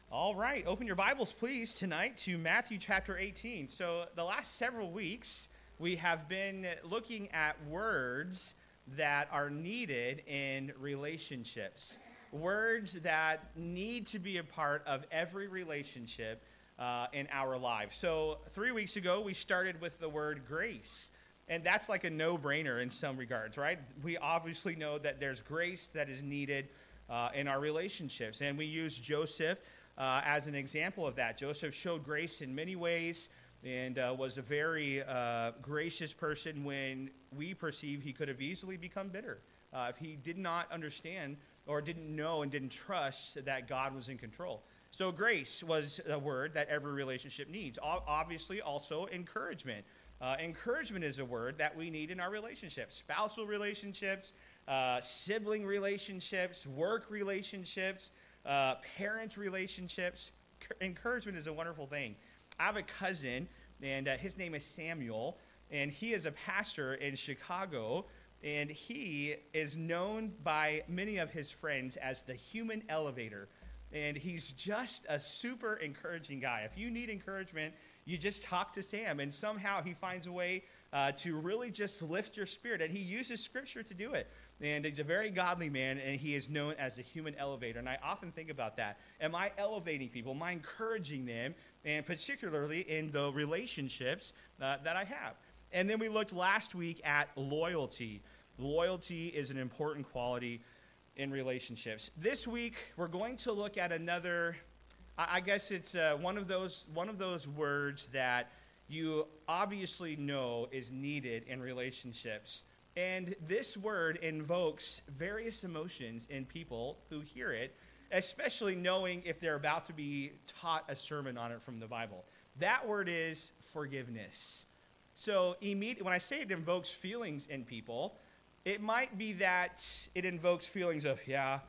All right, open your Bibles, please, tonight to Matthew chapter 18. So, the last several weeks, we have been looking at words that are needed in relationships, words that need to be a part of every relationship in our lives. So, 3 weeks ago, we started with the word grace. And that's like a no-brainer in some regards, right? We obviously know that there's grace that is needed in our relationships. And we use Joseph as an example of that. Joseph showed grace in many ways and was a very gracious person when we perceive he could have easily become bitter if he did not understand or didn't know and didn't trust that God was in control. So grace was a word that every relationship needs. Obviously, also encouragement. Encouragement is a word that we need in our relationships, spousal relationships, sibling relationships, work relationships, parent relationships. Encouragement is a wonderful thing. I have a cousin, and his name is Samuel, and he is a pastor in Chicago, and he is known by many of his friends as the human elevator. And he's just a super encouraging guy. If you need encouragement, you just talk to Sam, and somehow he finds a way to really just lift your spirit, and he uses Scripture to do it. And he's a very godly man, and he is known as the human elevator. And I often think about that. Am I elevating people? Am I encouraging them? And particularly in the relationships that I have. And then we looked last week at loyalty. Loyalty is an important quality in relationships. This week, we're going to look at another, I guess it's one of those words that you obviously know is needed in relationships. And this word invokes various emotions in people who hear it, especially knowing if they're about to be taught a sermon on it from the Bible. That word is forgiveness. So when I say it invokes feelings in people, it might be that it invokes feelings of,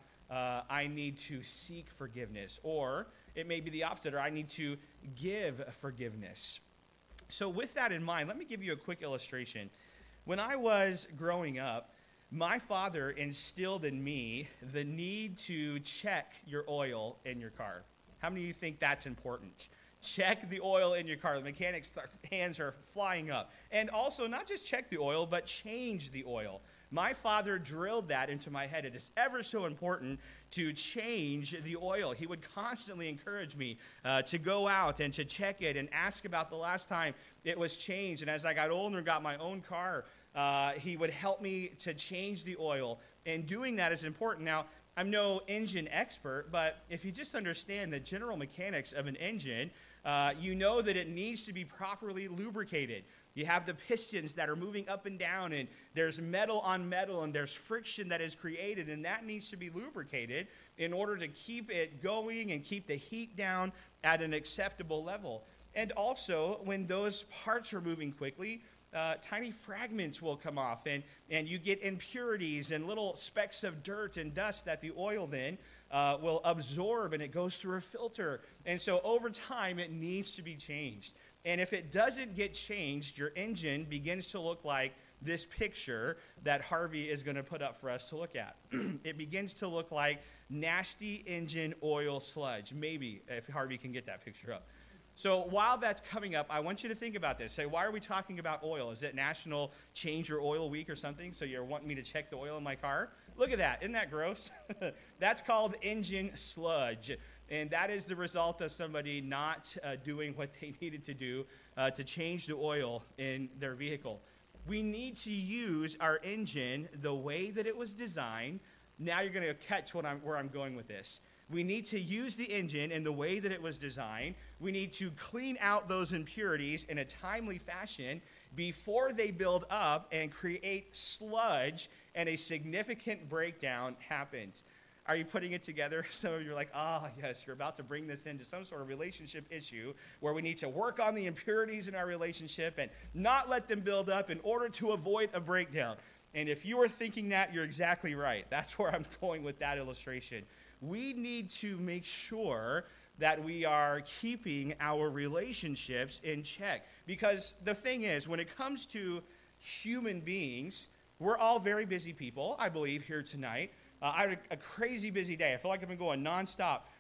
I need to seek forgiveness. Or it may be the opposite, or I need to give forgiveness. So with that in mind, let me give you a quick illustration. When I was growing up, my father instilled in me the need to check your oil in your car. How many of you think that's important? Check the oil in your car. The mechanic's hands are flying up. And also, not just check the oil, but change the oil. My father drilled that into my head. It is ever so important to change the oil. He would constantly encourage me to go out and to check it and ask about the last time it was changed. And as I got older and got my own car, he would help me to change the oil. And doing that is important. Now, I'm no engine expert, but if you just understand the general mechanics of an engine, you know that it needs to be properly lubricated. You have the pistons that are moving up and down, and there's metal on metal, and there's friction that is created, and that needs to be lubricated in order to keep it going and keep the heat down at an acceptable level. And also, when those parts are moving quickly, tiny fragments will come off, and you get impurities and little specks of dirt and dust that the oil then will absorb, and it goes through a filter. And so over time, it needs to be changed. And if it doesn't get changed, your engine begins to look like this picture that Harvey is going to put up for us to look at. It begins to look like nasty engine oil sludge, maybe, if Harvey can get that picture up. So while that's coming up, I want you to think about this. Say, why are we talking about oil? Is it National Change Your Oil Week or something? So you're wanting me to check the oil in my car? Look at that. Isn't that gross? That's called engine sludge. And that is the result of somebody not doing what they needed to do to change the oil in their vehicle. We need to use our engine the way that it was designed. Now you're going to catch where I'm going with this. We need to use the engine in the way that it was designed. We need to clean out those impurities in a timely fashion before they build up and create sludge and a significant breakdown happens. Are you putting it together? Some of you are like, yes, you're about to bring this into some sort of relationship issue where we need to work on the impurities in our relationship and not let them build up in order to avoid a breakdown. And if you are thinking that, you're exactly right. That's where I'm going with that illustration. We need to make sure that we are keeping our relationships in check. Because the thing is, when it comes to human beings, we're all very busy people, I believe, here tonight. I had a crazy busy day. I feel like I've been going nonstop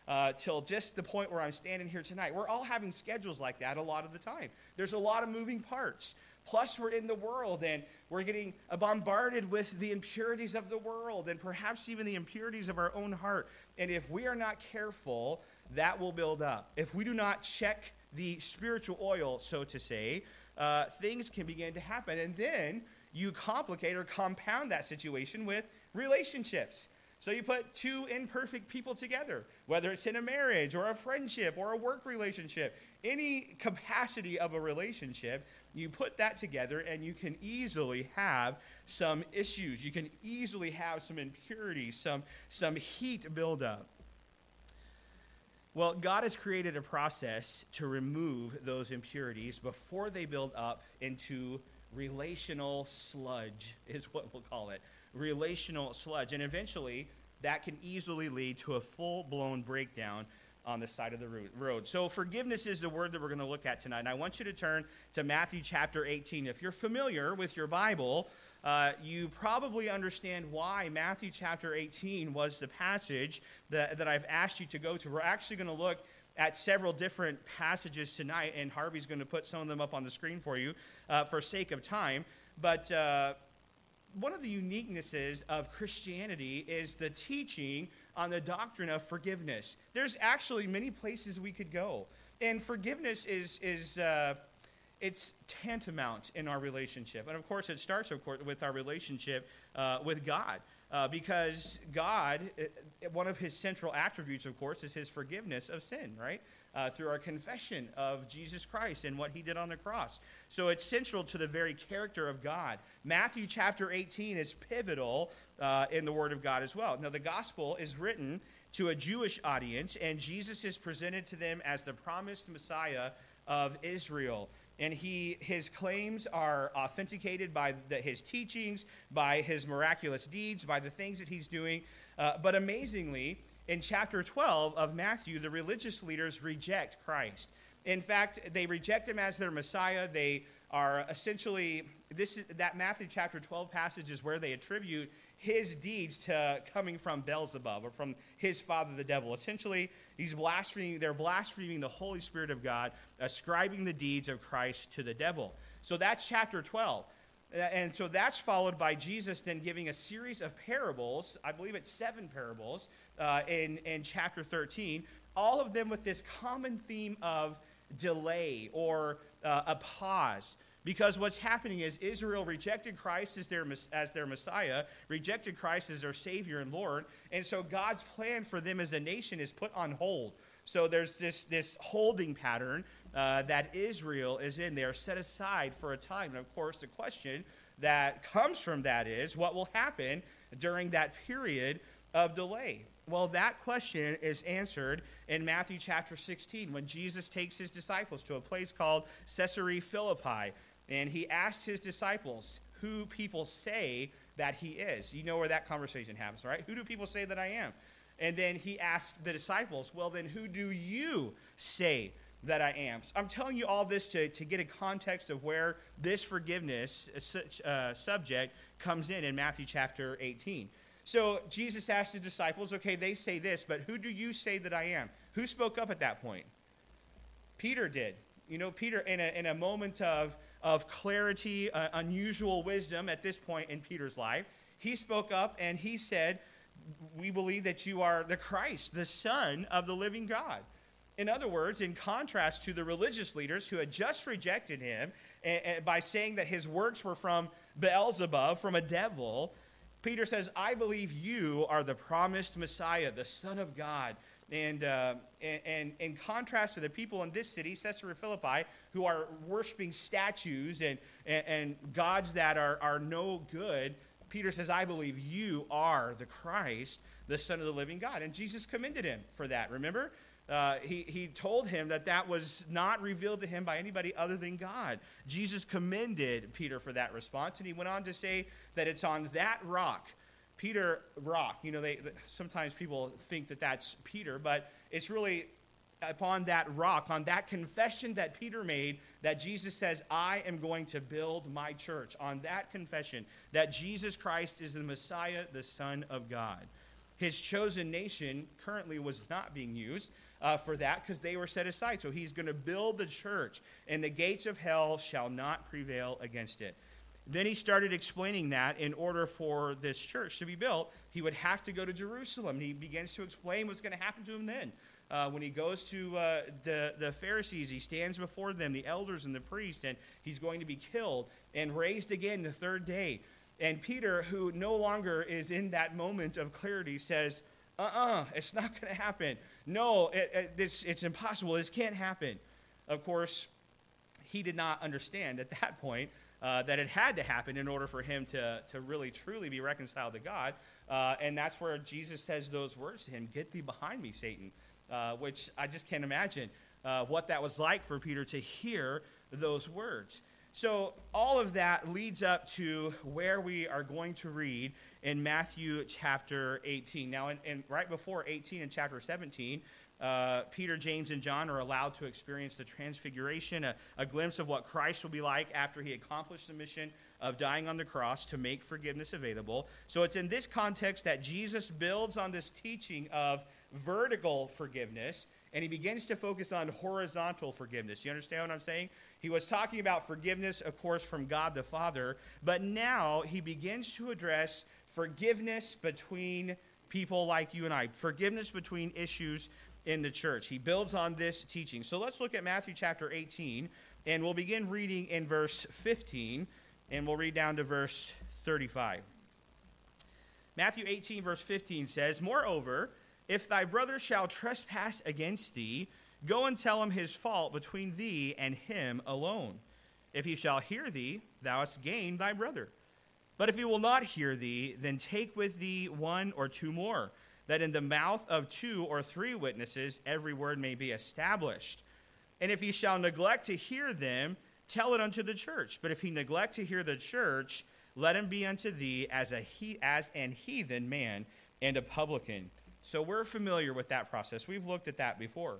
till just the point where I'm standing here tonight. We're all having schedules like that a lot of the time. There's a lot of moving parts. Plus, we're in the world, and we're getting bombarded with the impurities of the world, and perhaps even the impurities of our own heart. And if we are not careful, that will build up. If we do not check the spiritual oil, so to say, things can begin to happen. And then you complicate or compound that situation with relationships. So you put two imperfect people together, whether it's in a marriage or a friendship or a work relationship, any capacity of a relationship, you put that together and you can easily have some issues. You can easily have some impurities, some heat build up. Well, God has created a process to remove those impurities before they build up into relational sludge, is what we'll call it. Relational sludge. And eventually, that can easily lead to a full-blown breakdown on the side of the road. So forgiveness is the word that we're going to look at tonight. And I want you to turn to Matthew chapter 18. If you're familiar with your Bible, you probably understand why Matthew chapter 18 was the passage that I've asked you to go to. We're actually going to look at several different passages tonight, and Harvey's going to put some of them up on the screen for you for sake of time. But one of the uniquenesses of Christianity is the teaching on the doctrine of forgiveness. There's actually many places we could go, and forgiveness is it's tantamount in our relationship. And of course, it starts, of course, with our relationship with God. Because God, one of his central attributes, of course, is his forgiveness of sin, right? Through our confession of Jesus Christ and what he did on the cross. So it's central to the very character of God. Matthew chapter 18 is pivotal in the Word of God as well. Now, the gospel is written to a Jewish audience, and Jesus is presented to them as the promised Messiah of Israel. And his claims are authenticated by his teachings, by his miraculous deeds, by the things that he's doing. But amazingly, in chapter 12 of Matthew, the religious leaders reject Christ. In fact, they reject him as their Messiah. They are essentially, that Matthew chapter 12 passage is where they attribute his deeds to coming from Beelzebub, or from his father, the devil. Essentially, they're blaspheming the Holy Spirit of God, ascribing the deeds of Christ to the devil. So that's chapter 12. And so that's followed by Jesus then giving a series of parables, I believe it's 7 parables, in chapter 13, all of them with this common theme of delay or a pause. Because what's happening is Israel rejected Christ as their Messiah, rejected Christ as their Savior and Lord, and so God's plan for them as a nation is put on hold. So there's this holding pattern that Israel is in there, set aside for a time. And of course, the question that comes from that is, what will happen during that period of delay? Well, that question is answered in Matthew chapter 16, when Jesus takes his disciples to a place called Caesarea Philippi. And he asked his disciples who people say that he is. You know where that conversation happens, right? Who do people say that I am? And then he asked the disciples, well, then who do you say that I am? So I'm telling you all this to get a context of where this forgiveness subject comes in Matthew chapter 18. So Jesus asked his disciples, okay, they say this, but who do you say that I am? Who spoke up at that point? Peter did. You know, Peter, in a moment of clarity, unusual wisdom at this point in Peter's life, he spoke up and he said, we believe that you are the Christ, the Son of the living God. In other words, in contrast to the religious leaders who had just rejected him by saying that his works were from Beelzebub, from a devil, Peter says, I believe you are the promised Messiah, the Son of God. And in contrast to the people in this city, Caesarea Philippi, who are worshiping statues and gods that are no good, Peter says, I believe you are the Christ, the Son of the living God. And Jesus commended him for that, remember? He told him that was not revealed to him by anybody other than God. Jesus commended Peter for that response, and he went on to say that it's on that rock, Peter rock. You know, sometimes people think that that's Peter, but it's really upon that rock, on that confession that Peter made, that Jesus says, I am going to build my church. On that confession that Jesus Christ is the Messiah, the Son of God. His chosen nation currently was not being used for that because they were set aside. So he's going to build the church, and the gates of hell shall not prevail against it. Then he started explaining that in order for this church to be built, he would have to go to Jerusalem. And he begins to explain what's going to happen to him then. When he goes to the Pharisees, he stands before them, the elders and the priests, and he's going to be killed and raised again the third day. And Peter, who no longer is in that moment of clarity, says, it's not going to happen. No, it's impossible. This can't happen. Of course, he did not understand at that point that it had to happen in order for him to really, truly be reconciled to God. And that's where Jesus says those words to him, "Get thee behind me, Satan," which I just can't imagine what that was like for Peter to hear those words. So all of that leads up to where we are going to read in Matthew chapter 18. Now, and right before 18 in chapter 17, Peter, James, and John are allowed to experience the transfiguration, a glimpse of what Christ will be like after he accomplished the mission of dying on the cross to make forgiveness available. So it's in this context that Jesus builds on this teaching of vertical forgiveness, and he begins to focus on horizontal forgiveness. You understand what I'm saying? He was talking about forgiveness, of course, from God the Father, but now he begins to address forgiveness between people like you and I, forgiveness between issues in the church. He builds on this teaching. So let's look at Matthew chapter 18, and we'll begin reading in verse 15, and we'll read down to verse 35. Matthew 18, verse 15 says, "Moreover, if thy brother shall trespass against thee, go and tell him his fault between thee and him alone. If he shall hear thee, thou hast gained thy brother. But if he will not hear thee, then take with thee one or two more, that in the mouth of 2 or 3 witnesses every word may be established. And if he shall neglect to hear them, tell it unto the church. But if he neglect to hear the church, let him be unto thee as an heathen man and a publican." So we're familiar with that process. We've looked at that before.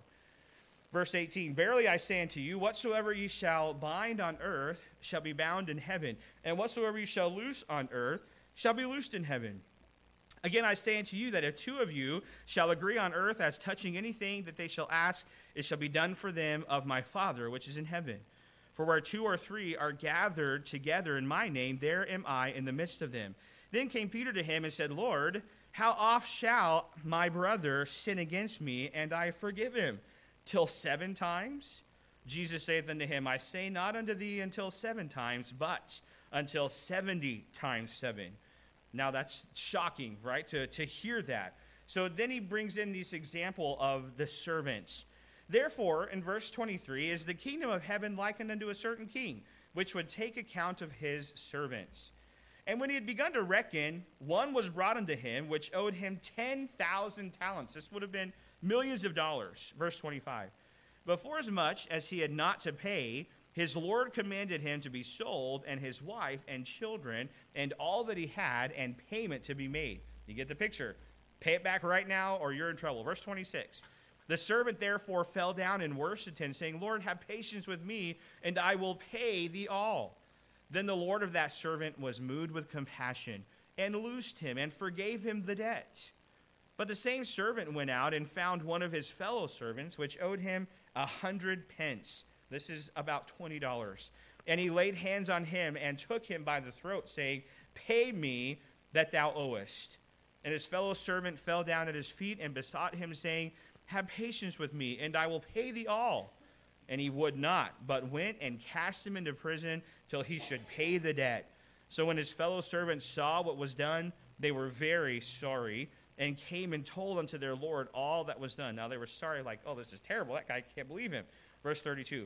Verse 18, "Verily I say unto you, whatsoever ye shall bind on earth shall be bound in heaven, and whatsoever ye shall loose on earth shall be loosed in heaven. Again I say unto you that if 2 of you shall agree on earth as touching anything that they shall ask, it shall be done for them of my Father which is in heaven. For where 2 or 3 are gathered together in my name, there am I in the midst of them. Then came Peter to him and said, Lord, how oft shall my brother sin against me, and I forgive him? Till 7 times? Jesus saith unto him, I say not unto thee until 7 times, but until 70 times 7. Now that's shocking, right, to hear that. So then he brings in this example of the servants. Therefore, in verse 23, is the kingdom of heaven likened unto a certain king, which would take account of his servants. And when he had begun to reckon, one was brought unto him, which owed him 10,000 talents. This would have been millions of dollars. Verse 25. But forasmuch as he had not to pay, his Lord commanded him to be sold, and his wife and children, and all that he had, and payment to be made. You get the picture. Pay it back right now, or you're in trouble. Verse 26. The servant therefore fell down and worshipped him, saying, Lord, have patience with me, and I will pay thee all. Then the Lord of that servant was moved with compassion, and loosed him, and forgave him the debt. But the same servant went out and found one of his fellow servants, which owed him 100 pence. This is about $20. And he laid hands on him and took him by the throat, saying, Pay me that thou owest. And his fellow servant fell down at his feet and besought him, saying, Have patience with me, and I will pay thee all. And he would not, but went and cast him into prison till he should pay the debt. So when his fellow servants saw what was done, they were very sorry, and came and told unto their Lord all that was done. Now they were sorry, like, oh, this is terrible. That guy can't believe him. Verse 32.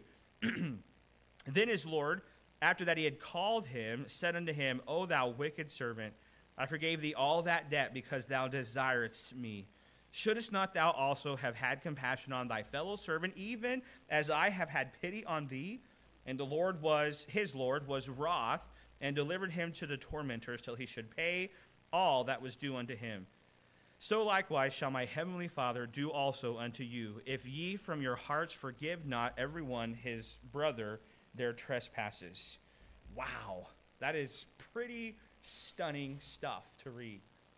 Then his Lord, after that he had called him, said unto him, O thou wicked servant, I forgave thee all that debt because thou desiredst me. Shouldest not thou also have had compassion on thy fellow servant, even as I have had pity on thee? And his Lord was wroth, and delivered him to the tormentors till he should pay all that was due unto him. So likewise shall my heavenly Father do also unto you, if ye from your hearts forgive not every one his brother their trespasses. Wow, that is pretty stunning stuff to read.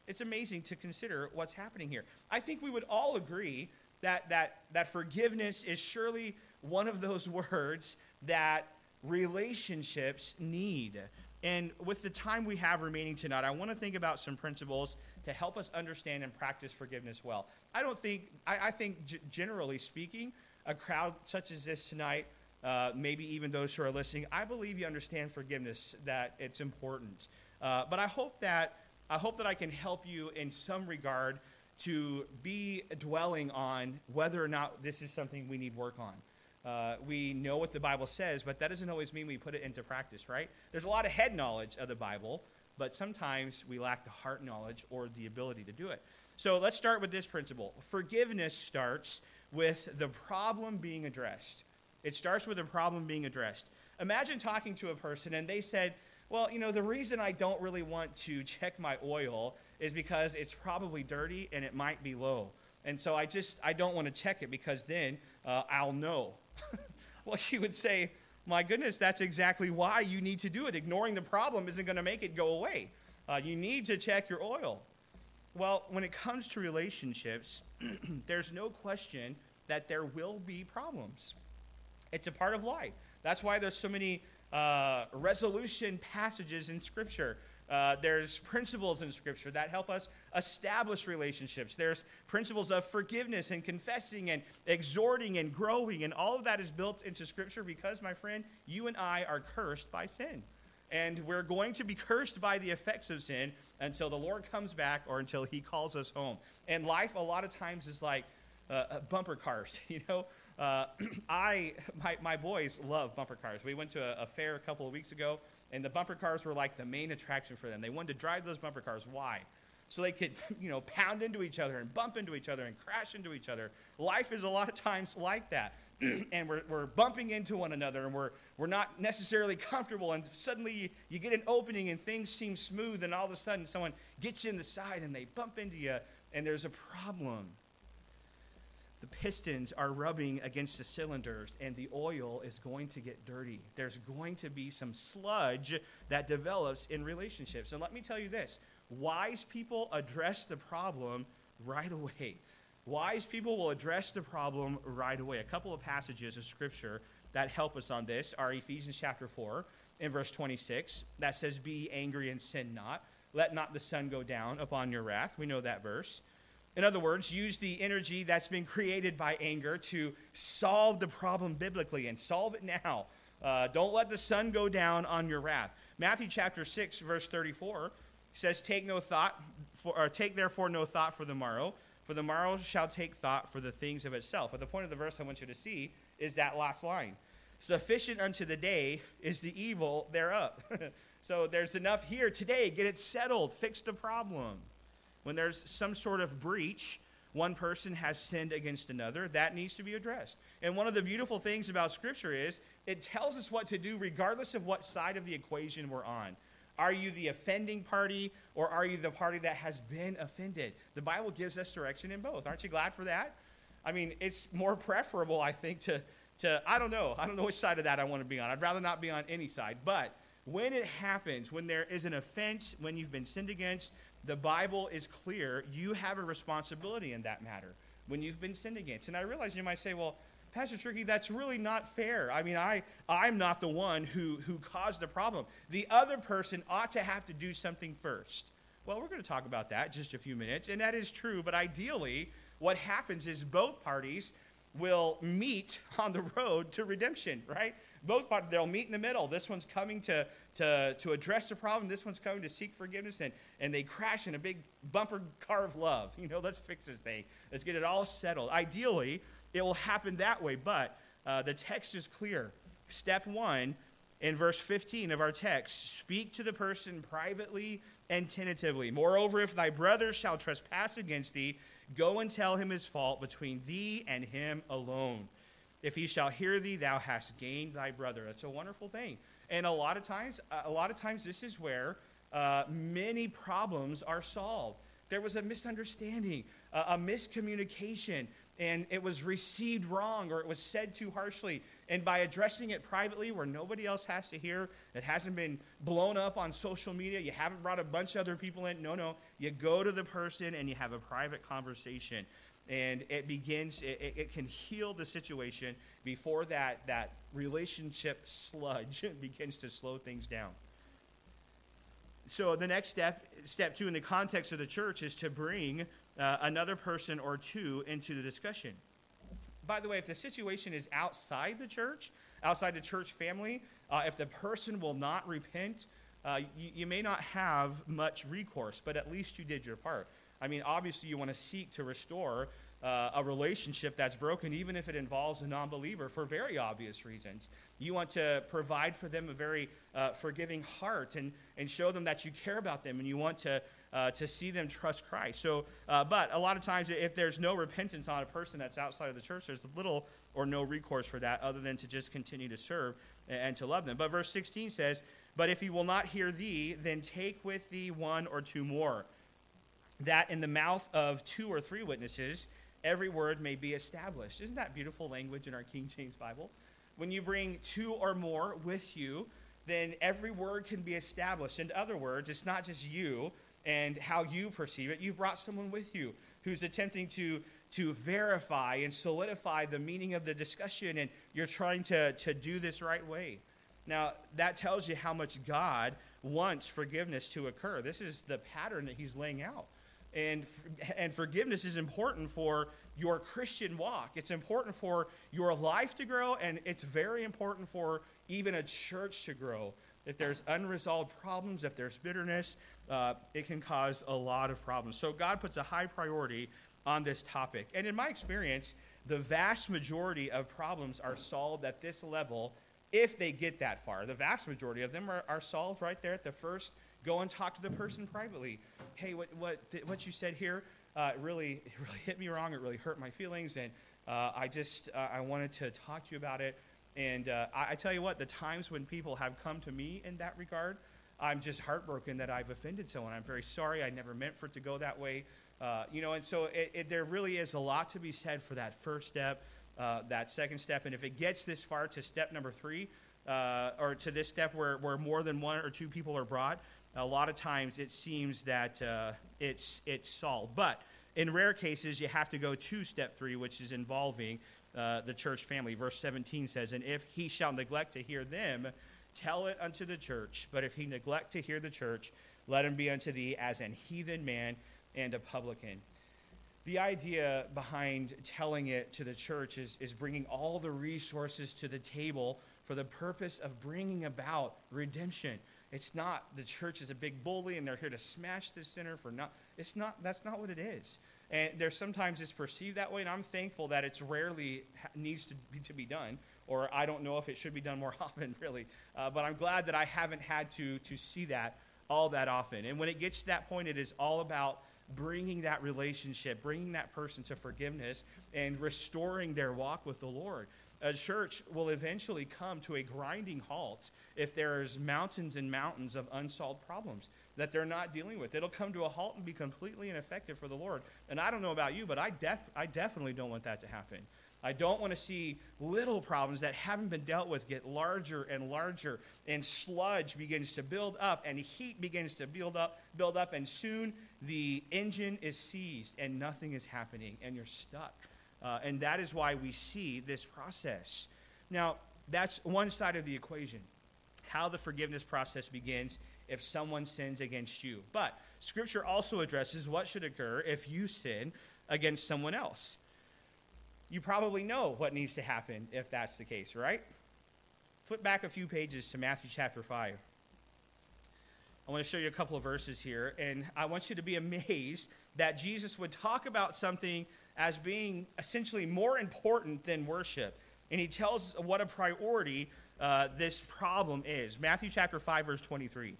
it's amazing to consider what's happening here. I think we would all agree that forgiveness is surely one of those words that relationships need. And with the time we have remaining tonight, I want to think about some principles to help us understand and practice forgiveness well. I think generally speaking, a crowd such as this tonight, maybe even those who are listening, I believe you understand forgiveness, that it's important. But I hope that I can help you in some regard to be dwelling on whether or not this is something we need work on. We know what the Bible says, but that doesn't always mean we put it into practice, right? There's a lot of head knowledge of the Bible, but sometimes we lack the heart knowledge or the ability to do it. So let's start with this principle. Forgiveness starts with the problem being addressed. It starts with the problem being addressed. Imagine talking to a person and they said, well, the reason I don't really want to check my oil is because it's probably dirty and it might be low. And so I don't want to check it because then I'll know. Well, you would say, my goodness, that's exactly why you need to do it. Ignoring the problem isn't going to make it go away. You need to check your oil. Well, when it comes to relationships, there's no question that there will be problems. It's a part of life. That's why there's so many resolution passages in Scripture. There's principles in Scripture that help us establish relationships. There's principles of forgiveness and confessing and exhorting and growing, and all of that is built into Scripture because, my friend, you and I are cursed by sin. And we're going to be cursed by the effects of sin until the Lord comes back or until he calls us home. And life a lot of times is like bumper cars, my boys love bumper cars. We went to a fair a couple of weeks ago, and the bumper cars were like the main attraction for them. They wanted to drive those bumper cars. Why? So they could, pound into each other and bump into each other and crash into each other. Life is a lot of times like that. And we're bumping into one another, and we're not necessarily comfortable, and suddenly you get an opening and things seem smooth, and all of a sudden someone gets you in the side and they bump into you, and there's a problem. The pistons are rubbing against the cylinders, and the oil is going to get dirty. There's going to be some sludge that develops in relationships. And let me tell you this, wise people address the problem right away. Wise people will address the problem right away. A couple of passages of Scripture that help us on this are Ephesians chapter 4 in verse 26. That says, be angry and sin not. Let not the sun go down upon your wrath. We know that verse. In other words, use the energy that's been created by anger to solve the problem biblically, and solve it now. Don't let the sun go down on your wrath. Matthew chapter 6, verse 34 says, take therefore no thought for the morrow shall take thought for the things of itself. But the point of the verse I want you to see is that last line. Sufficient unto the day is the evil thereof. So there's enough here today. Get it settled. Fix the problem. When there's some sort of breach, one person has sinned against another, that needs to be addressed. And one of the beautiful things about Scripture is it tells us what to do regardless of what side of the equation we're on. Are you the offending party, or are you the party that has been offended? The Bible gives us direction in both. Aren't you glad for that? I mean, it's more preferable, I think, to I don't know which side of that I want to be on. I'd rather not be on any side. But when it happens, when there is an offense, when you've been sinned against, the Bible is clear. You have a responsibility in that matter when you've been sinned against. And I realize you might say, well, Pastor Tricky, that's really not fair. I mean, I'm not the one who caused the problem. The other person ought to have to do something first. Well, we're going to talk about that in just a few minutes, and that is true. But ideally, what happens is both parties will meet on the road to redemption, right? Both parties, they'll meet in the middle. This one's coming to address the problem. This one's coming to seek forgiveness, and they crash in a big bumper car of love. Let's fix this thing. Let's get it all settled. Ideally, it will happen that way, but the text is clear. Step 1, in verse 15 of our text, speak to the person privately and tentatively. Moreover, if thy brother shall trespass against thee, go and tell him his fault between thee and him alone. If he shall hear thee, thou hast gained thy brother. That's a wonderful thing. And a lot of times, this is where many problems are solved. There was a misunderstanding, a miscommunication, and it was received wrong, or it was said too harshly. And by addressing it privately where nobody else has to hear, it hasn't been blown up on social media, you haven't brought a bunch of other people in. No. You go to the person and you have a private conversation. And it begins, it can heal the situation before that relationship sludge begins to slow things down. So the next step 2 in the context of the church, is to bring another person or two into the discussion. By the way, if the situation is outside the church family, if the person will not repent, you may not have much recourse, but at least you did your part. I mean, obviously you want to seek to restore a relationship that's broken, even if it involves a non-believer, for very obvious reasons. You want to provide for them a very forgiving heart and show them that you care about them, and you want to see them trust Christ. So, but a lot of times, if there's no repentance on a person that's outside of the church, there's little or no recourse for that other than to just continue to serve and to love them. But verse 16 says, "But if he will not hear thee, then take with thee one or two more, that in the mouth of 2 or 3 witnesses every word may be established." Isn't that beautiful language in our King James Bible? When you bring 2 or more with you, then every word can be established. In other words, it's not just you and how you perceive it. You've brought someone with you who's attempting to verify and solidify the meaning of the discussion, and you're trying to do this right way. Now, that tells you how much God wants forgiveness to occur. This is the pattern that he's laying out. And forgiveness is important for your Christian walk. It's important for your life to grow, and it's very important for even a church to grow. If there's unresolved problems, if there's bitterness, it can cause a lot of problems. So God puts a high priority on this topic. And in my experience, the vast majority of problems are solved at this level if they get that far. The vast majority of them are solved right there at the first. Go and talk to the person privately. Hey, what you said here it really hit me wrong. It really hurt my feelings, and I wanted to talk to you about it. And I tell you what, the times when people have come to me in that regard, I'm just heartbroken that I've offended someone. I'm very sorry. I never meant for it to go that way. And so there really is a lot to be said for that first step, that second step. And if it gets this far to step number 3, or to this step where more than 1 or 2 people are brought, a lot of times it seems that it's solved. But in rare cases, you have to go to step 3, which is involving the church family. Verse 17 says, "And if he shall neglect to hear them, tell it unto the church. But if he neglect to hear the church, let him be unto thee as an heathen man and a publican." The idea behind telling it to the church is bringing all the resources to the table for the purpose of bringing about redemption. It's not the church is a big bully and they're here to smash this sinner for not. It's not. That's not what it is. And there's sometimes it's perceived that way, and I'm thankful that it's rarely needs to be done, or I don't know if it should be done more often, really. But I'm glad that I haven't had to see that all that often. And when it gets to that point, it is all about bringing that relationship, bringing that person to forgiveness, and restoring their walk with the Lord. A church will eventually come to a grinding halt if there's mountains and mountains of unsolved problems that they're not dealing with. It'll come to a halt and be completely ineffective for the Lord. And I don't know about you, but I definitely don't want that to happen. I don't want to see little problems that haven't been dealt with get larger and larger, and sludge begins to build up, and heat begins to build up, and soon the engine is seized and nothing is happening, and you're stuck. And that is why we see this process. Now, that's one side of the equation, how the forgiveness process begins if someone sins against you. But Scripture also addresses what should occur if you sin against someone else. You probably know what needs to happen if that's the case, right? Flip back a few pages to Matthew chapter 5. I want to show you a couple of verses here, and I want you to be amazed that Jesus would talk about something as being essentially more important than worship. And he tells what a priority this problem is. Matthew chapter 5, verse 23.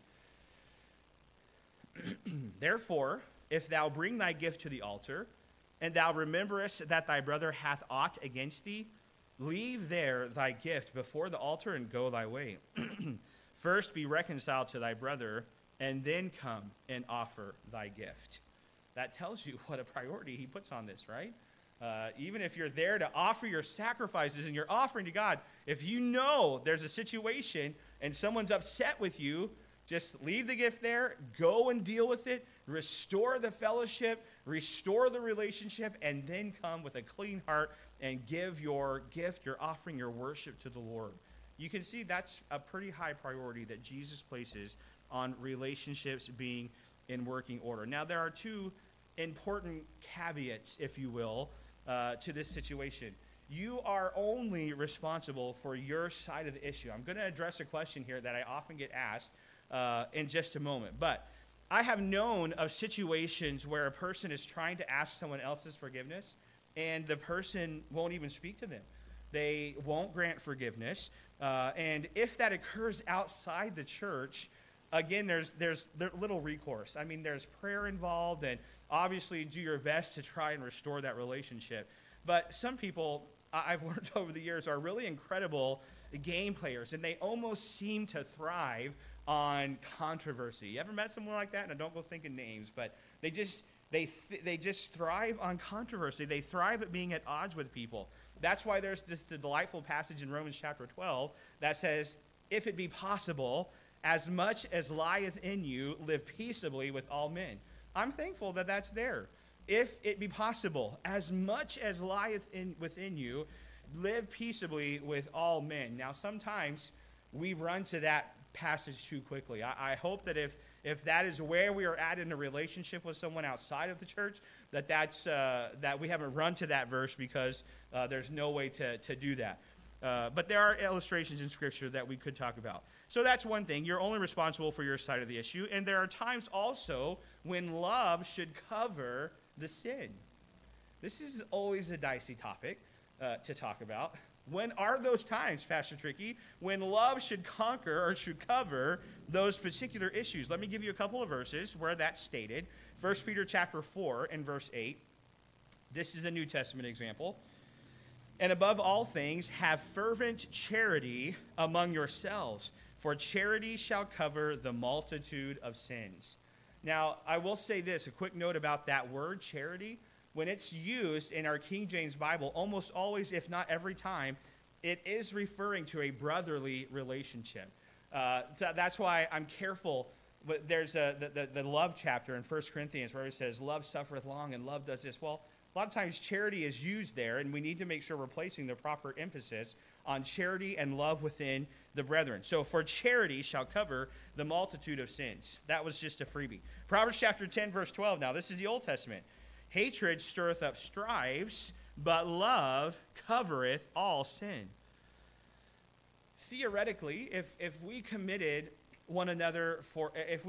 "Therefore, if thou bring thy gift to the altar, and thou rememberest that thy brother hath aught against thee, leave there thy gift before the altar and go thy way. First be reconciled to thy brother, and then come and offer thy gift." That tells you what a priority he puts on this, right? Even if you're there to offer your sacrifices and your offering to God, if you know there's a situation and someone's upset with you, just leave the gift there, go and deal with it, restore the fellowship, restore the relationship, and then come with a clean heart and give your gift, your offering, your worship to the Lord. You can see that's a pretty high priority that Jesus places on relationships being in working order. Now, there are two important caveats, if you will, to this situation. You are only responsible for your side of the issue. I'm going to address a question here that I often get asked in just a moment. But I have known of situations where a person is trying to ask someone else's forgiveness, and the person won't even speak to them. They won't grant forgiveness. And if that occurs outside the church, again, there's little recourse. I mean, there's prayer involved, and obviously do your best to try and restore that relationship. But some people, I've learned over the years, are really incredible game players, and they almost seem to thrive on controversy. You ever met someone like that? And I don't go thinking names, but they just thrive on controversy. They thrive at being at odds with people. That's why there's the delightful passage in Romans chapter 12 that says, if it be possible, as much as lieth in you, live peaceably with all men. I'm thankful that that's there. If it be possible, as much as lieth within you, live peaceably with all men. Now, sometimes we run to that passage too quickly. I hope that if that is where we are at in a relationship with someone outside of the church, that we haven't run to that verse because there's no way to do that. But there are illustrations in Scripture that we could talk about. So that's one thing. You're only responsible for your side of the issue. And there are times also when love should cover the sin. This is always a dicey topic to talk about. When are those times, Pastor Tricky, when love should conquer or should cover those particular issues? Let me give you a couple of verses where that's stated. 1 Peter chapter 4 and verse 8. This is a New Testament example. And above all things, have fervent charity among yourselves, for charity shall cover the multitude of sins. Now, I will say this, a quick note about that word, charity. When it's used in our King James Bible, almost always, if not every time, it is referring to a brotherly relationship. So that's why I'm careful. But there's the love chapter in 1 Corinthians where it says, love suffereth long and love does this. Well, a lot of times charity is used there, and we need to make sure we're placing the proper emphasis on charity and love within the brethren. So for charity shall cover the multitude of sins. That was just a freebie. Proverbs chapter 10, verse 12. Now, this is the Old Testament. Hatred stirreth up strifes, but love covereth all sin. Theoretically, if we committed one another if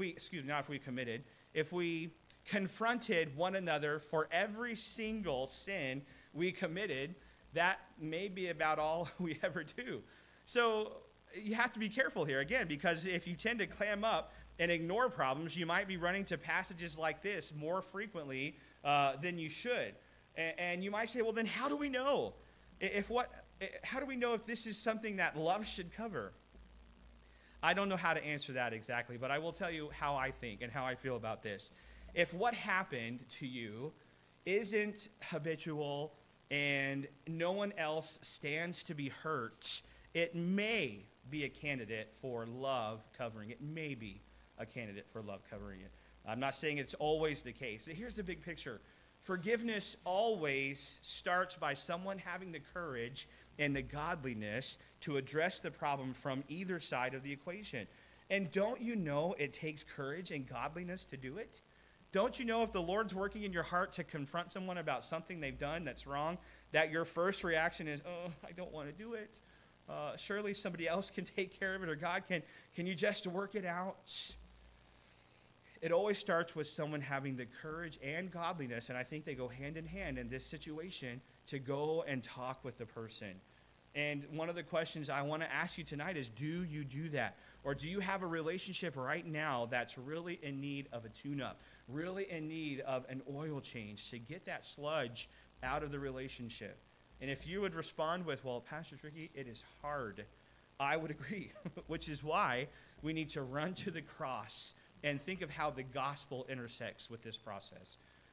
we confronted one another for every single sin we committed, that may be about all we ever do. So you have to be careful here, again, because if you tend to clam up and ignore problems, you might be running to passages like this more frequently than you should. And you might say, well, then how do we know? How do we know if this is something that love should cover? I don't know how to answer that exactly, but I will tell you how I think and how I feel about this. If what happened to you isn't habitual and no one else stands to be hurt, it may be a candidate for love covering. It may be a candidate for love covering it. I'm not saying it's always the case. Here's the big picture. Forgiveness always starts by someone having the courage and the godliness to address the problem from either side of the equation. And don't you know it takes courage and godliness to do it? Don't you know if the Lord's working in your heart to confront someone about something they've done that's wrong, that your first reaction is, oh, I don't want to do it. Surely somebody else can take care of it, or God, can you just work it out? It always starts with someone having the courage and godliness, and I think they go hand in hand in this situation, to go and talk with the person. And one of the questions I want to ask you tonight is, do you do that? Or do you have a relationship right now that's really in need of a tune-up, really in need of an oil change to get that sludge out of the relationship? And if you would respond with, well, Pastor Tricky, it is hard, I would agree, which is why we need to run to the cross and think of how the gospel intersects with this process.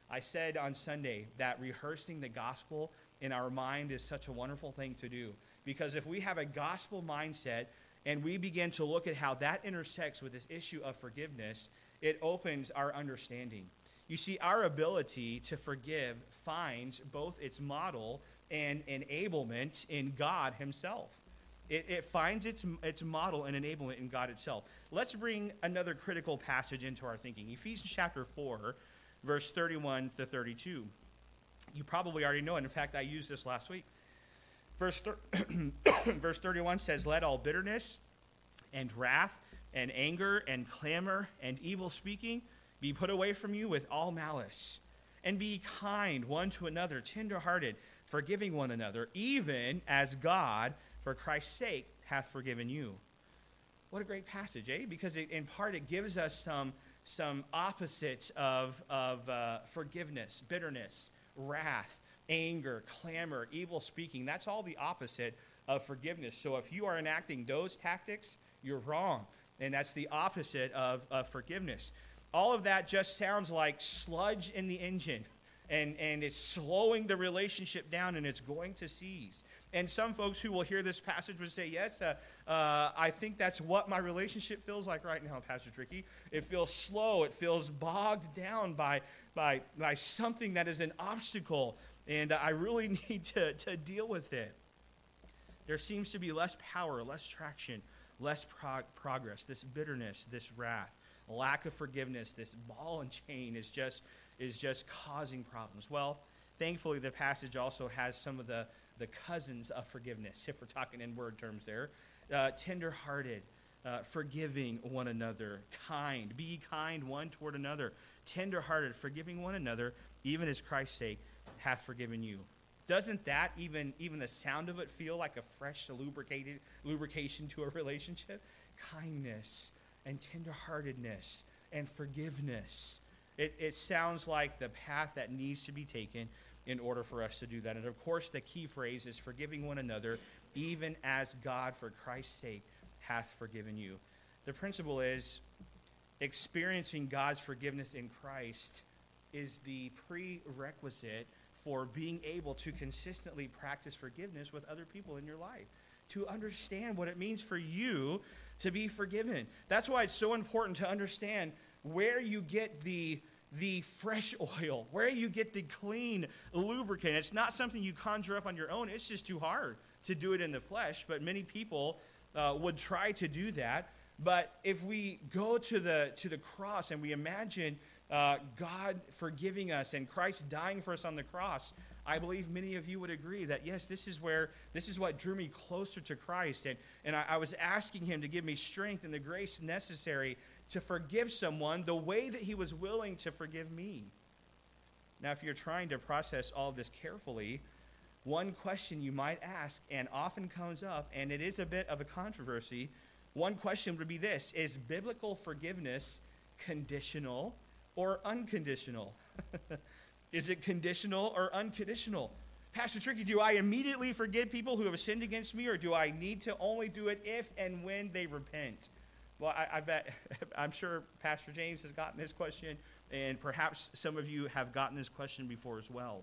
I said on Sunday that rehearsing the gospel in our mind is such a wonderful thing to do, because if we have a gospel mindset and we begin to look at how that intersects with this issue of forgiveness, it opens our understanding. You see, our ability to forgive finds both its model and enablement in God himself. It finds its model and enablement in God itself. Let's bring another critical passage into our thinking. Ephesians chapter 4, verse 31 to 32. You probably already know it. In fact, I used this last week. Verse 31 says, "Let all bitterness and wrath and anger and clamor and evil speaking be put away from you with all malice. And be kind one to another, tenderhearted, forgiving one another, even as God, for Christ's sake, hath forgiven you." What a great passage, eh? Because in part it gives us some opposites of forgiveness, bitterness, wrath, anger, clamor, evil speaking. That's all the opposite of forgiveness. So if you are enacting those tactics, you're wrong. And that's the opposite of forgiveness. All of that just sounds like sludge in the engine. And it's slowing the relationship down, and it's going to seize. And some folks who will hear this passage would say, yes, I think that's what my relationship feels like right now, Pastor Tricky. It feels slow. It feels bogged down by something that is an obstacle, and I really need to deal with it. There seems to be less power, less traction, less progress. This bitterness, this wrath, lack of forgiveness, this ball and chain is just causing problems. Well, thankfully, the passage also has some of the cousins of forgiveness, if we're talking in word terms there. Tender-hearted, forgiving one another, kind. Be kind one toward another. Tender-hearted, forgiving one another, even as Christ's sake hath forgiven you. Doesn't that, even the sound of it, feel like a fresh lubrication to a relationship? Kindness and tenderheartedness and forgiveness. It sounds like the path that needs to be taken in order for us to do that. And of course, the key phrase is forgiving one another, even as God, for Christ's sake, hath forgiven you. The principle is experiencing God's forgiveness in Christ is the prerequisite for being able to consistently practice forgiveness with other people in your life, to understand what it means for you to be forgiven. That's why it's so important to understand where you get the fresh oil, where you get the clean lubricant. It's not something you conjure up on your own. It's just too hard to do it in the flesh, but many people would try to do that. But if we go to the cross and we imagine God forgiving us and Christ dying for us on the cross, I believe many of you would agree that, yes, this is what drew me closer to Christ. And I was asking him to give me strength and the grace necessary to forgive someone the way that he was willing to forgive me. Now, if you're trying to process all of this carefully, one question you might ask, and often comes up, and it is a bit of a controversy, one question would be this: is biblical forgiveness conditional or unconditional? Is it conditional or unconditional? Pastor Tricky, do I immediately forgive people who have sinned against me, or do I need to only do it if and when they repent? Well, I'm sure Pastor James has gotten this question, and perhaps some of you have gotten this question before as well.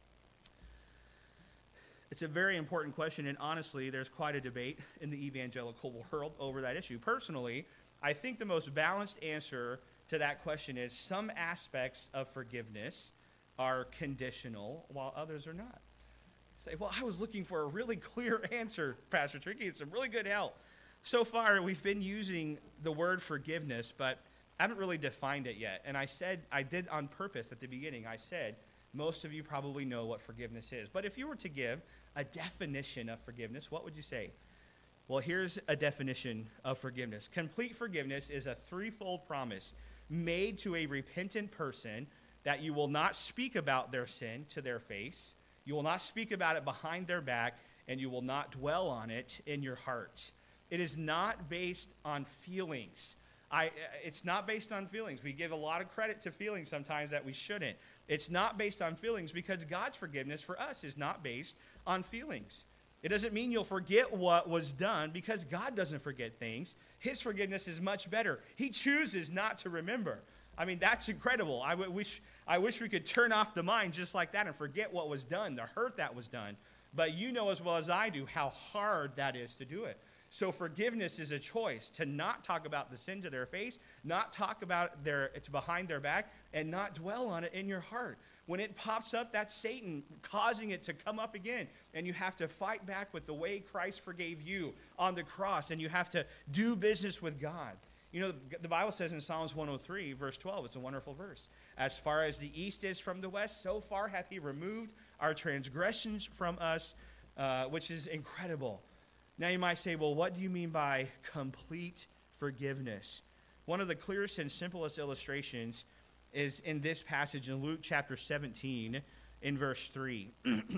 It's a very important question, and honestly, there's quite a debate in the evangelical world over that issue. Personally, I think the most balanced answer to that question is some aspects of forgiveness are conditional, while others are not. Say, well, I was looking for a really clear answer, Pastor Tricky. It's some really good help. So far, we've been using the word forgiveness, but I haven't really defined it yet. And I did on purpose at the beginning. I said, most of you probably know what forgiveness is. But if you were to give a definition of forgiveness, what would you say? Well, here's a definition of forgiveness. Complete forgiveness is a threefold promise made to a repentant person that you will not speak about their sin to their face, you will not speak about it behind their back, and you will not dwell on it in your heart. It is not based on feelings. It's not based on feelings. We give a lot of credit to feelings sometimes that we shouldn't. It's not based on feelings because God's forgiveness for us is not based on feelings. It doesn't mean you'll forget what was done because God doesn't forget things. His forgiveness is much better. He chooses not to remember. I mean, that's incredible. I wish we could turn off the mind just like that and forget what was done, the hurt that was done. But you know as well as I do how hard that is to do it. So forgiveness is a choice to not talk about the sin to their face, not talk about it's behind their back, and not dwell on it in your heart. When it pops up, that's Satan causing it to come up again. And you have to fight back with the way Christ forgave you on the cross. And you have to do business with God. You know, the Bible says in Psalms 103, verse 12, it's a wonderful verse. As far as the east is from the west, so far hath he removed our transgressions from us, which is incredible. Now you might say, well, what do you mean by complete forgiveness? One of the clearest and simplest illustrations is in this passage in Luke chapter 17 in verse 3.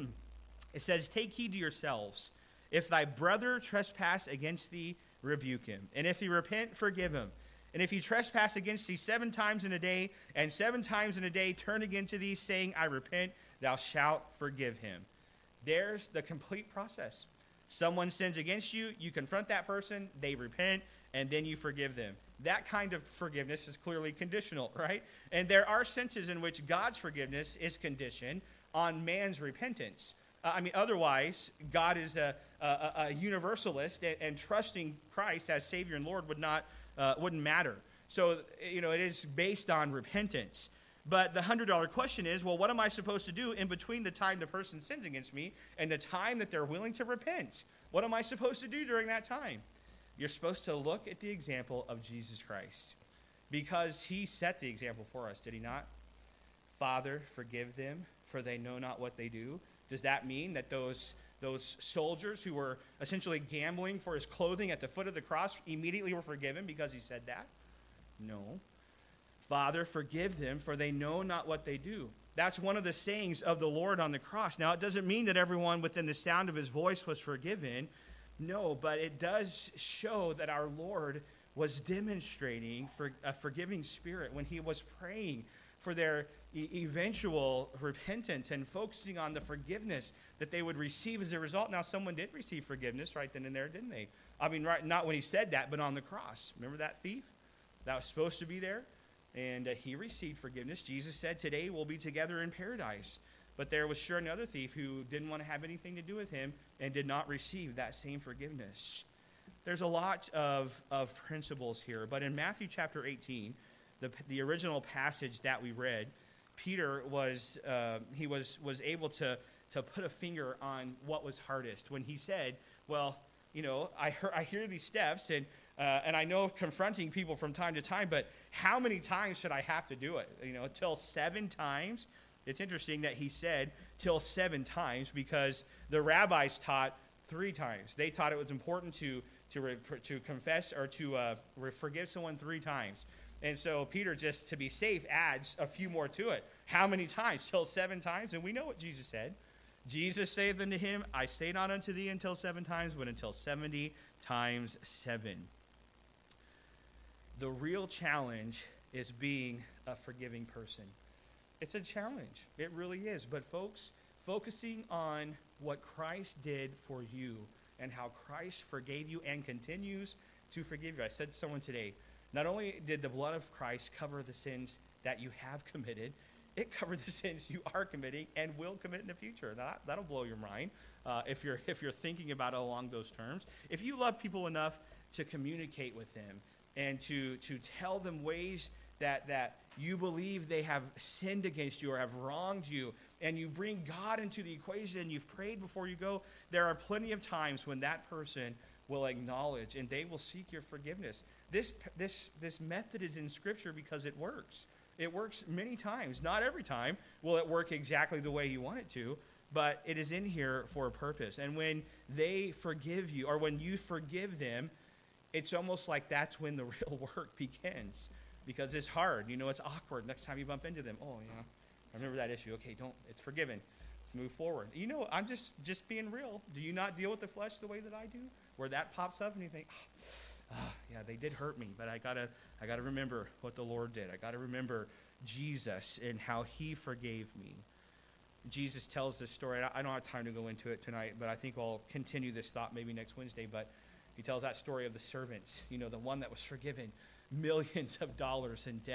It says, take heed to yourselves. If thy brother trespass against thee, rebuke him. And if he repent, forgive him. And if he trespass against thee 7 times in a day, and 7 times in a day turn again to thee, saying, I repent, thou shalt forgive him. There's the complete process. Someone sins against you, you confront that person, they repent, and then you forgive them. That kind of forgiveness is clearly conditional, right? And there are senses in which God's forgiveness is conditioned on man's repentance. Otherwise, God is a universalist, and trusting Christ as Savior and Lord wouldn't matter. So, it is based on repentance. But the $100 question is, well, what am I supposed to do in between the time the person sins against me and the time that they're willing to repent? What am I supposed to do during that time? You're supposed to look at the example of Jesus Christ, because he set the example for us, did he not? Father, forgive them, for they know not what they do. Does that mean that those soldiers who were essentially gambling for his clothing at the foot of the cross immediately were forgiven because he said that? No. Father, forgive them, for they know not what they do. That's one of the sayings of the Lord on the cross. Now, it doesn't mean that everyone within the sound of his voice was forgiven. No, but it does show that our Lord was demonstrating for a forgiving spirit when he was praying for their eventual repentance and focusing on the forgiveness that they would receive as a result. Now, someone did receive forgiveness right then and there, didn't they? Right, not when he said that, but on the cross. Remember that thief that was supposed to be there? And he received forgiveness. Jesus said, today we'll be together in paradise. But there was sure another thief who didn't want to have anything to do with him and did not receive that same forgiveness. There's a lot of principles here. But in Matthew chapter 18, the original passage that we read, Peter was able to put a finger on what was hardest when he said, well, I hear these steps and I know confronting people from time to time, but how many times should I have to do it? Till 7 times? It's interesting that he said till 7 times because the rabbis taught 3 times. They taught it was important to confess or to forgive someone 3 times. And so Peter, just to be safe, adds a few more to it. How many times? Till 7 times? And we know what Jesus said. Jesus saith unto him, I say not unto thee until 7 times, but until 70 times 7. The real challenge is being a forgiving person. It's a challenge. It really is. But folks, focusing on what Christ did for you and how Christ forgave you and continues to forgive you. I said to someone today, not only did the blood of Christ cover the sins that you have committed, it covered the sins you are committing and will commit in the future. That'll blow your mind if you're thinking about it along those terms. If you love people enough to communicate with them and to tell them ways that you believe they have sinned against you or have wronged you, and you bring God into the equation and you've prayed before you go, there are plenty of times when that person will acknowledge and they will seek your forgiveness. This method is in Scripture because it works. It works many times. Not every time will it work exactly the way you want it to, but it is in here for a purpose. And when they forgive you, or when you forgive them, it's almost like that's when the real work begins, because it's hard. It's awkward next time you bump into them. Oh, yeah, I remember that issue. Okay, it's forgiven. Let's move forward. I'm just being real. Do you not deal with the flesh the way that I do, where that pops up and you think, yeah, they did hurt me, but I gotta remember what the Lord did. I gotta remember Jesus and how he forgave me. Jesus tells this story. I don't have time to go into it tonight, but I think I'll continue this thought maybe next Wednesday. But he tells that story of the servants, the one that was forgiven millions of dollars in debt.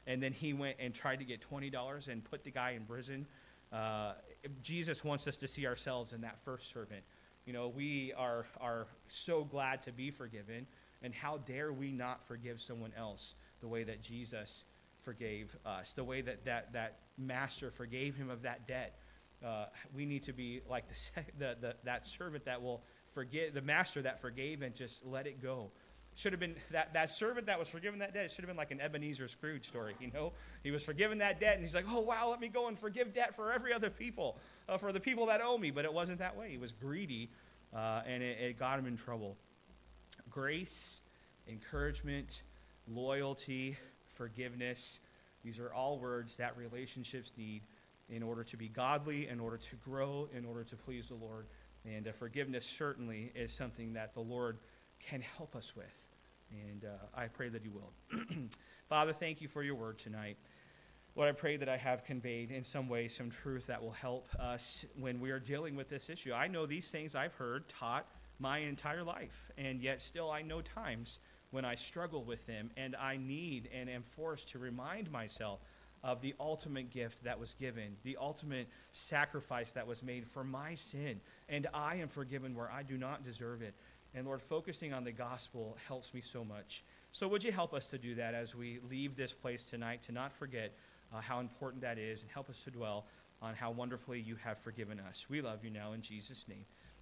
and then he went and tried to get $20 and put the guy in prison. Jesus wants us to see ourselves in that first servant. We are so glad to be forgiven, and how dare we not forgive someone else the way that Jesus forgave us, the way that master forgave him of that debt. We need to be like that servant that will forgive, the master that forgave and just let it go. Should have been that servant that was forgiven that debt. Should have been like an Ebenezer Scrooge story. He was forgiven that debt, and he's like, oh wow, let me go and forgive debt for every other people, for the people that owe me. But it wasn't that way. He was greedy, and it got him in trouble. Grace, encouragement, loyalty, forgiveness. These are all words that relationships need in order to be godly, in order to grow, in order to please the Lord. And forgiveness certainly is something that the Lord can help us with. And I pray that he will. Father, thank you for your word tonight. Lord, I pray that I have conveyed in some way some truth that will help us when we are dealing with this issue. I know these things I've heard taught my entire life, and yet still I know times when I struggle with them, and I need and am forced to remind myself of the ultimate gift that was given, the ultimate sacrifice that was made for my sin, and I am forgiven where I do not deserve it. And Lord, focusing on the gospel helps me so much. So would you help us to do that as we leave this place tonight, to not forget how important that is, and help us to dwell on how wonderfully you have forgiven us. We love you now in Jesus' name.